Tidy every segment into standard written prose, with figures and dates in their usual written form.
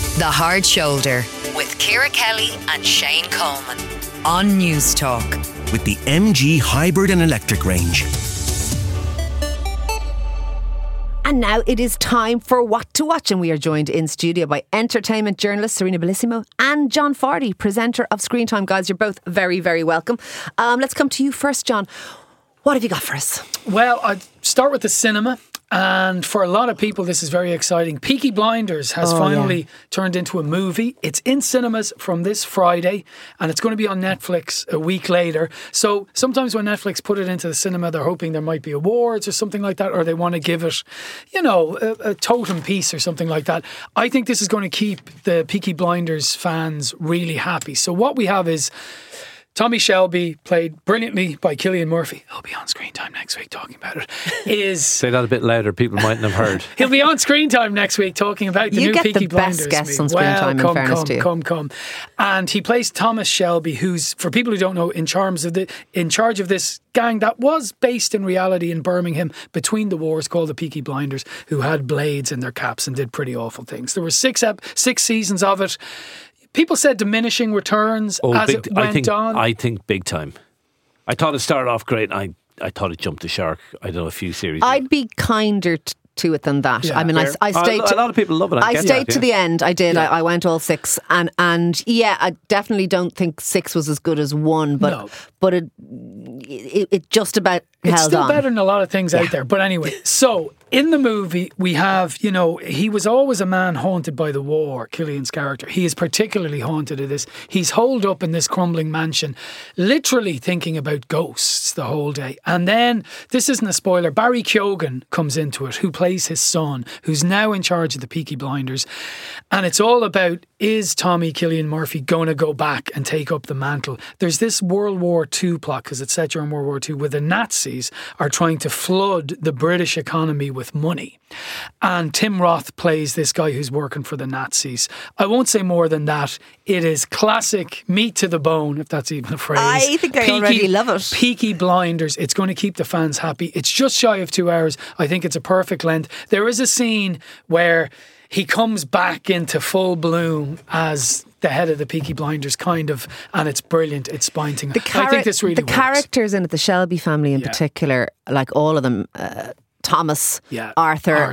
The Hard Shoulder with Ciara Kelly and Shane Coleman on News Talk. With the MG hybrid and electric range. And now it is time for What to Watch, and we are joined in studio by entertainment journalist Serena Bellissimo and John Fardy, presenter of Screen Time. Guys, you're both very, very welcome. Let's come to you first, John. What have you got for us? Well, I'd start with the cinema. And for a lot of people, this is very exciting. Peaky Blinders has finally turned into a movie. It's in cinemas from this Friday, and it's going to be on Netflix a week later. So sometimes when Netflix put it into the cinema, they're hoping there might be awards or something like that, or they want to give it, you know, a totem piece or something like that. I think this is going to keep the Peaky Blinders fans really happy. So what we have is Tommy Shelby, played brilliantly by Cillian Murphy. He'll be on Screen Time next week talking about it. Say that a bit louder, people mightn't have heard. He'll be on Screen Time next week talking about the new Peaky Blinders. You get the best guests on Screen Time, in fairness to you. Come. And he plays Thomas Shelby, who's, for people who don't know, in charge of this gang that was based in reality in Birmingham between the wars, called the Peaky Blinders, who had blades in their caps and did pretty awful things. There were six seasons of it. People said diminishing returns as it went on. I think big time. I thought it started off great. I thought it jumped the shark. I don't know, a few series. I'd be kinder to it than that. Yeah, I mean, I stayed. A lot of people love it. I stayed to the end. I did. Yeah. I went all six, and yeah, I definitely don't think six was as good as one, but it just about held on. It's still better than a lot of things out there. But anyway, so in the movie we have, you know, he was always a man haunted by the war. Cillian's character, he is particularly haunted of this. He's holed up in this crumbling mansion, literally thinking about ghosts the whole day. And then, this isn't a spoiler, Barry Keoghan comes into it, who plays his son, who's now in charge of the Peaky Blinders. And it's all about, is Tommy Cillian Murphy going to go back and take up the mantle? There's this World War II plot, because it's set during World War II, where the Nazis are trying to flood the British economy with money. And Tim Roth plays this guy who's working for the Nazis. I won't say more than that. It is classic meat to the bone, if that's even a phrase. I think I already love it. Peaky Blinders. It's going to keep the fans happy. It's just shy of 2 hours. I think it's a perfect length. There is a scene where he comes back into full bloom as the head of the Peaky Blinders, kind of, and it's brilliant. It's spine-tingling. I think this really works. The characters in it, the Shelby family in particular, like all of them, Thomas, Arthur.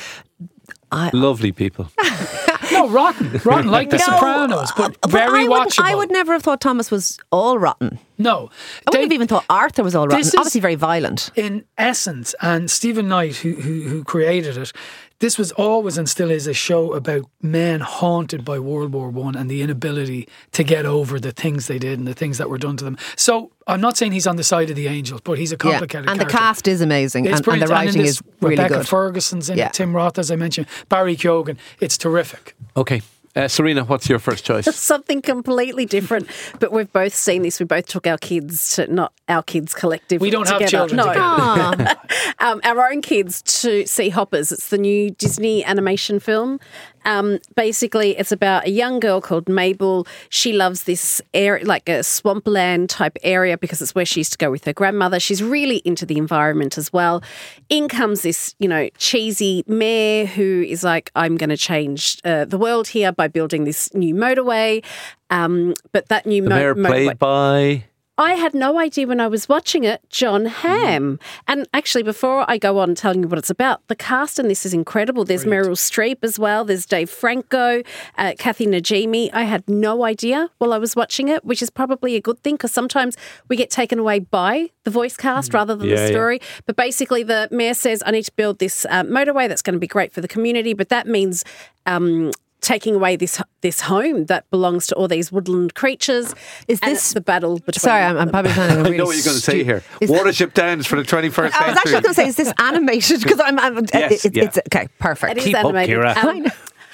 Lovely people. No, rotten, like The Sopranos, but very watchable. I would never have thought Thomas was all rotten. No. I wouldn't have even thought Arthur was all rotten. Obviously very violent. In essence, and Stephen Knight, who created it, this was always and still is a show about men haunted by World War I and the inability to get over the things they did and the things that were done to them. So I'm not saying he's on the side of the angels, but he's a complicated character. And the cast is amazing, and the writing is really Rebecca good. Ferguson's in it, Tim Roth, as I mentioned, Barry Keoghan. It's terrific. Okay. Serena, what's your first choice? Something completely different, but we've both seen this. We both took our kids to, not our kids collectively. We don't together. have children together. Our own kids to see Hoppers. It's the new Disney animation film. Basically, it's about a young girl called Mabel. She loves this area, like a swampland type area, because it's where she used to go with her grandmother. She's really into the environment as well. In comes this, cheesy mayor who is like, I'm going to change the world here by building this new motorway. But that new mayor played by... I had no idea when I was watching it, Jon Hamm. And actually, before I go on telling you what it's about, the cast in this is incredible. There's Meryl Streep as well. There's Dave Franco, Kathy Najimy. I had no idea while I was watching it, which is probably a good thing, because sometimes we get taken away by the voice cast rather than the story. Yeah. But basically, the mayor says, I need to build this motorway that's going to be great for the community, but that means... taking away this home that belongs to all these woodland creatures. Is this the battle between... Sorry, I'm probably trying to... I know what you're going to say here. Watership Downs for the 21st century. I was actually going to say, is this animated? Because it's okay, perfect. It is Keep animated. Up, Ciara.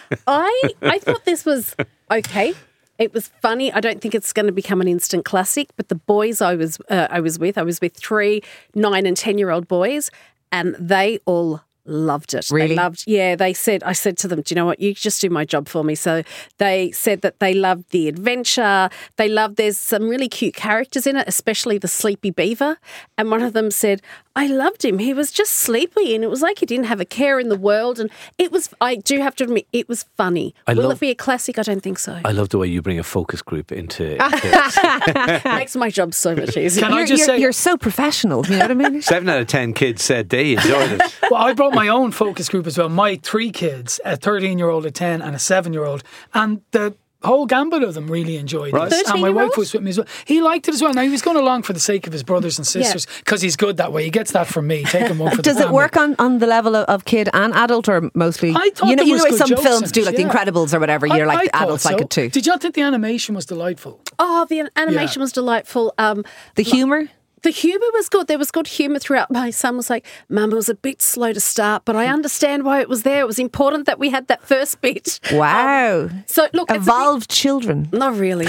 I thought this was okay. It was funny. I don't think it's going to become an instant classic, but the boys I was with 3, 9 and 10-year-old boys, and they all loved it. Really? They said, I said to them, do you know what, you just do my job for me. So they said that they loved the adventure. There's some really cute characters in it, especially the sleepy beaver. And one of them said, I loved him. He was just sleepy and it was like he didn't have a care in the world. And it was, I do have to admit, it was funny. Will it be a classic? I don't think so. I love the way you bring a focus group into Makes my job so much easier. Can I just say, you're so professional, you know what I mean? 7 out of 10 kids said they enjoyed it. well, I brought my own focus group as well. My 3 kids, a 13-year-old, a 10 and a 7-year-old. And the whole gambit of them really enjoyed it. And my wife was with me as well. He liked it as well. Now, he was going along for the sake of his brothers and sisters because he's good that way. He gets that from me. Take him one for the Does it work on the level of kid and adult or mostly? I thought you know there was the way good some jokes films in do, it, like The Incredibles or whatever. You're like, I adults thought like so. it too. Did you think the animation was delightful? Oh, the animation was delightful. The humour? The humour was good. There was good humour throughout. My son was like, Mum, it was a bit slow to start, but I understand why it was there. It was important that we had that first bit. Wow. So, look. Evolved children. Not really.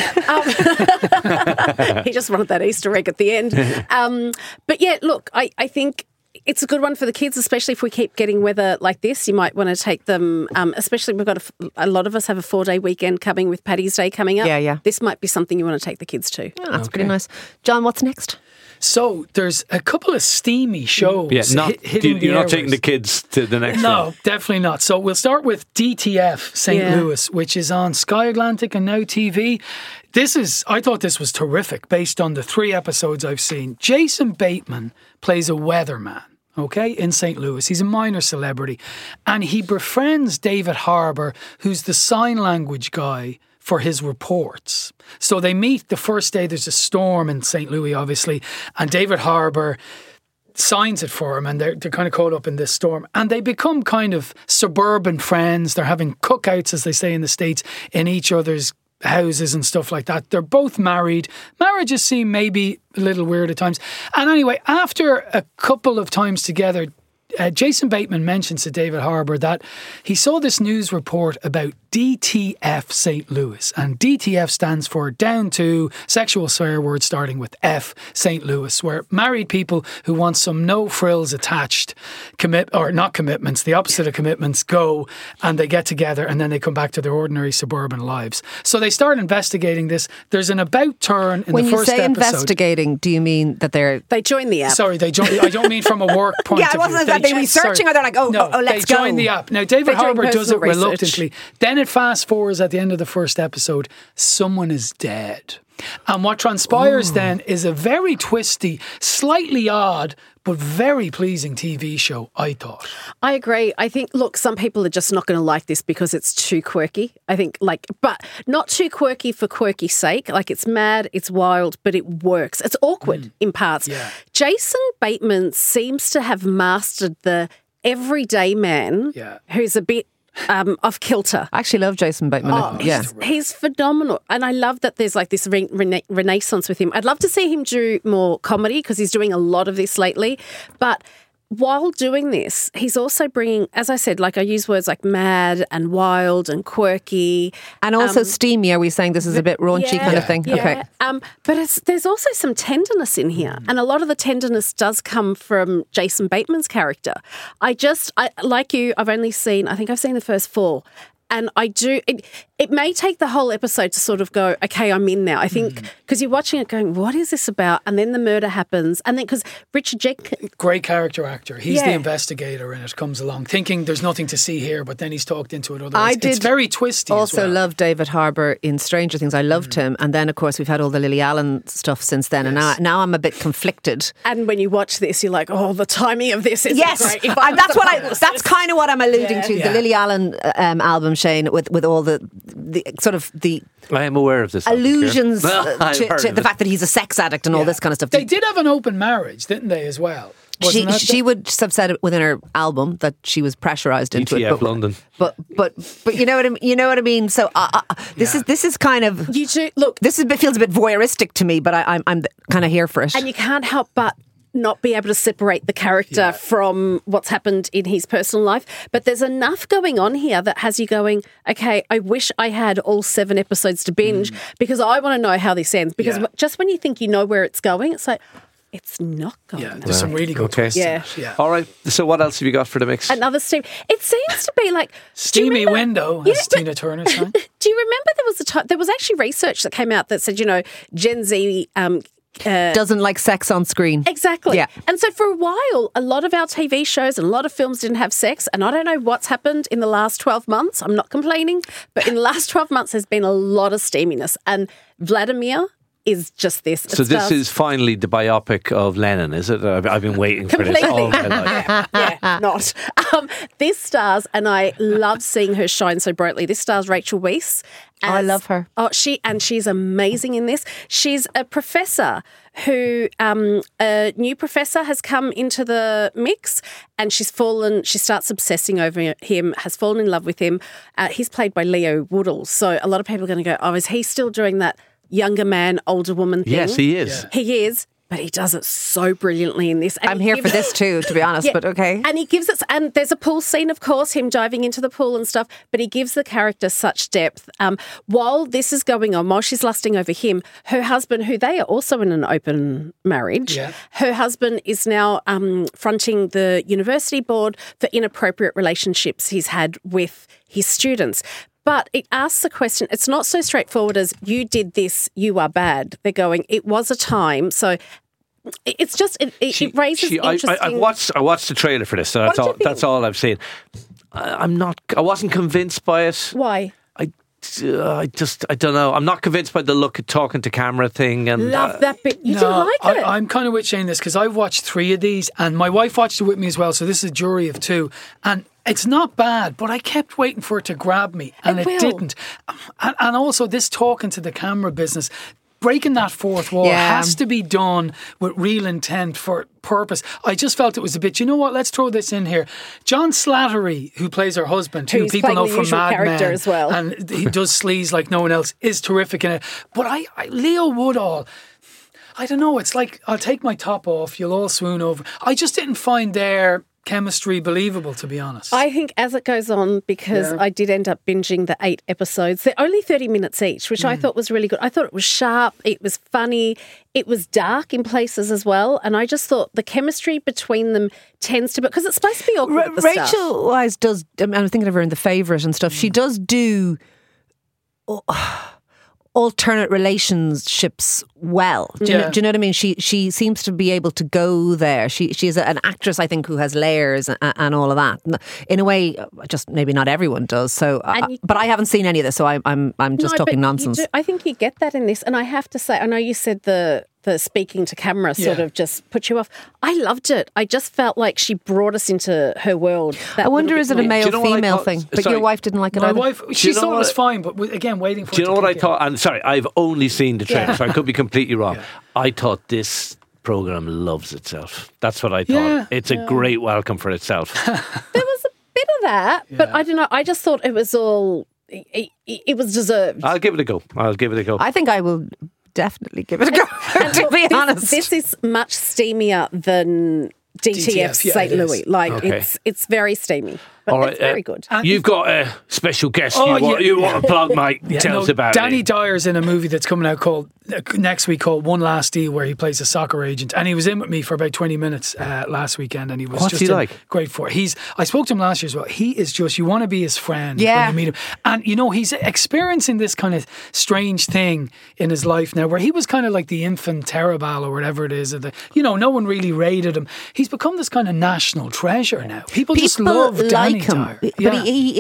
He just wanted that Easter egg at the end. But yeah, look, I think it's a good one for the kids, especially if we keep getting weather like this. You might want to take them, especially we've got a lot of us have a 4-day weekend coming with Paddy's Day coming up. Yeah. This might be something you want to take the kids to. Oh, that's pretty nice. John, what's next? So there's a couple of steamy shows. Yeah, hitting you're the not taking airwaves. the kids to the next one. No, definitely not. So we'll start with DTF St. Louis, which is on Sky Atlantic and Now TV. I thought this was terrific based on the 3 episodes I've seen. Jason Bateman plays a weatherman. Okay, in St. Louis. He's a minor celebrity. And he befriends David Harbour, who's the sign language guy for his reports. So they meet the first day. There's a storm in St. Louis, obviously, and David Harbour signs it for him, and they're kind of caught up in this storm. And they become kind of suburban friends. They're having cookouts, as they say in the States, in each other's houses and stuff like that. They're both married. Marriages seem maybe a little weird at times. And anyway, after a couple of times together, Jason Bateman mentions to David Harbour that he saw this news report about DTF St. Louis, and DTF stands for Down to Sexual Swear Word starting with F St. Louis, where married people who want some no frills attached commitments, the opposite of commitments, go and they get together and then they come back to their ordinary suburban lives. So they start investigating this. There's an about turn in the first episode. When you say investigating, do you mean that they join the app? Sorry, they join. I don't mean from a work point of view. Yeah, wasn't that they researching or they're like, let's go. They join the app. Now, David Harbour does it reluctantly. Then it fast forwards at the end of the first episode. Someone is dead. And what transpires then is a very twisty, slightly odd, but very pleasing TV show, I thought. I agree. I think, look, some people are just not going to like this because it's too quirky. I think, but not too quirky for quirky's sake. Like, it's mad, it's wild, but it works. It's awkward in parts. Yeah. Jason Bateman seems to have mastered the everyday man who's a bit off kilter. I actually love Jason Bateman. He's phenomenal. And I love that there's like this renaissance with him. I'd love to see him do more comedy because he's doing a lot of this lately. But while doing this, he's also bringing, as I said, like I use words like mad and wild and quirky. And also steamy. Are we saying this is a bit raunchy kind of thing? Yeah. Okay. But there's also some tenderness in here. And a lot of the tenderness does come from Jason Bateman's character. I like you, I think I've seen the first 4. And I do, it may take the whole episode to sort of go, okay, I'm in now. I think, because you're watching it going, what is this about? And then the murder happens. And then, because Richard Jenkins... Great character actor. He's the investigator and it comes along, thinking there's nothing to see here, but then he's talked into it otherwise. It's very twisty also love David Harbour in Stranger Things. I loved him. And then, of course, we've had all the Lily Allen stuff since then. Yes. And now I'm a bit conflicted. And when you watch this, you're like, oh, the timing of this is great. That's kind of what I'm alluding to. The Lily Allen album, Shane, with all the sort of the I am aware of this allusions to the fact that he's a sex addict and all this kind of stuff. They did have an open marriage, didn't they, as well? She would have said it within her album that she was pressurized into it. London. But you know what I mean. So this is kind of you do look. This feels a bit voyeuristic to me, but I'm kind of here for it. And you can't help but not be able to separate the character from what's happened in his personal life. But there's enough going on here that has you going, okay, I wish I had all 7 episodes to binge because I want to know how this ends. Because just when you think you know where it's going, it's like, it's not going. Yeah, there's some really good twists. Yeah. Yeah. All right. So what else have you got for the mix? Another steam. It seems to be like Steamy window, as Tina Turner sang. Do you remember there was a time? There was actually research that came out that said, Gen Z. Doesn't like sex on screen. Exactly. Yeah. And so for a while, a lot of our TV shows and a lot of films didn't have sex. And I don't know what's happened in the last 12 months. I'm not complaining. But in the last 12 months, there's been a lot of steaminess. And Vladimir is just this. So this is finally the biopic of Lennon, is it? I've been waiting for this all my life. Yeah, not. This stars, and I love seeing her shine so brightly. This stars Rachel Weisz. I love her. Oh, she's amazing in this. She's a professor who, a new professor has come into the mix, and she starts obsessing over him, has fallen in love with him. He's played by Leo Woodall. So a lot of people are going to go, oh, is he still doing that younger man, older woman thing? Yes, he is. Yeah. He is. But he does it so brilliantly in this. And I'm here for this too, to be honest, but okay. And he gives it, and there's a pool scene, of course, him diving into the pool and stuff, but he gives the character such depth. While this is going on, while she's lusting over him, her husband, who they are also in an open marriage, her husband is now fronting the university board for inappropriate relationships he's had with his students. But it asks the question, it's not so straightforward as you did this, you are bad. They're going, it was a time. So it's just, it raises interesting... I watched the trailer for this, so that's all I've seen. I wasn't convinced by it. Why? I don't know. I'm not convinced by the look at talking to camera thing. And love that bit. You didn't like it? I'm kind of with Shane this because I've watched 3 of these and my wife watched it with me as well. So this is a jury of 2. And it's not bad, but I kept waiting for it to grab me and it didn't. And also this talking to the camera business, breaking that fourth wall has to be done with real intent for purpose. I just felt it was a bit, you know what, let's throw this in here. John Slattery, who plays her husband, who people know from Mad Men, as well. and he does sleaze like no one else, is terrific in it. But Leo Woodall, I don't know, it's like, I'll take my top off, you'll all swoon over. I just didn't find their chemistry believable, to be honest. I think as it goes on, because I did end up binging the 8 episodes, they're only 30 minutes each, which I thought was really good. I thought it was sharp, it was funny, it was dark in places as well, and I just thought the chemistry between them tends to, because it's supposed to be awkward at the start. Rachel Weisz does, I'm thinking of her in The Favourite and stuff, she does do alternate relationships well. Do you know what I mean? She seems to be able to go there. She is an actress, I think, who has layers and all of that. In a way, just maybe not everyone does. So, but I haven't seen any of this, so I'm just talking nonsense. I think you get that in this, and I have to say, I know you said the speaking to camera sort of just put you off. I loved it. I just felt like she brought us into her world. I wonder, is it a male-female thing? But your wife didn't like it either? My wife, she thought it was fine, but again, waiting for it. Do you know what I thought? And sorry, I've only seen the trailer, so I could be completely wrong. I thought this programme loves itself. That's what I thought. Yeah. It's a great welcome for itself. There was a bit of that, but I don't know. I just thought it was all... It was deserved. I'll give it a go. I think I will definitely give it a go, to be honest. This is much steamier than DTF's St. Louis. Like, it's very steamy. But all right, it's very good. You've got a special guest you want to plug, mate. Tell us about Danny it. Dyer's in a movie that's coming out next week called One Last Deal, where he plays a soccer agent. And he was in with me for about 20 minutes last weekend, and he was What's he like? Great for it. I spoke to him last year as well. He is just, you want to be his friend when you meet him. And, he's experiencing this kind of strange thing in his life now, where he was kind of like the infant Terabal or whatever it is. No one really rated him. He's become this kind of national treasure now. People just love Danny Dyer. But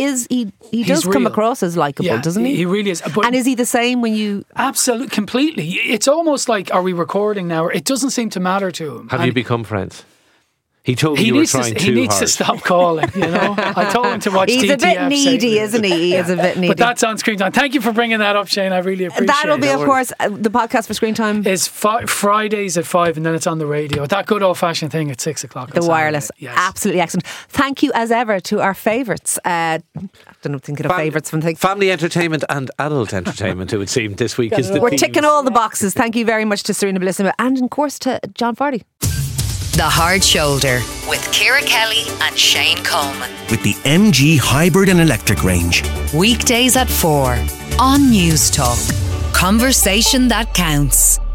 he does come across as likeable, doesn't he? He really is. And is he the same when you... Absolutely, completely. It's almost like, are we recording now? It doesn't seem to matter to him. Have you become friends? He told me you were trying too hard. He needs to stop calling, I told him to watch DTF. He's a bit needy, isn't he? He is a bit needy. But that's on Screen Time. Thank you for bringing that up, Shane. I really appreciate it. That'll be, of course, the podcast for Screen Time. It's Fridays at 5 and then it's on the radio. That good old-fashioned thing at 6 o'clock. The wireless. Yes. Absolutely excellent. Thank you, as ever, to our favourites. I don't know, thinking of favourites from things. Family entertainment and adult entertainment, it would seem, this week is the We're themes. ticking all the boxes. Thank you very much to Serena Bellissimo and, of course, to John Fardy. The Hard Shoulder with Ciara Kelly and Shane Coleman. With the MG Hybrid and Electric range. Weekdays at 4 on News Talk. Conversation that counts.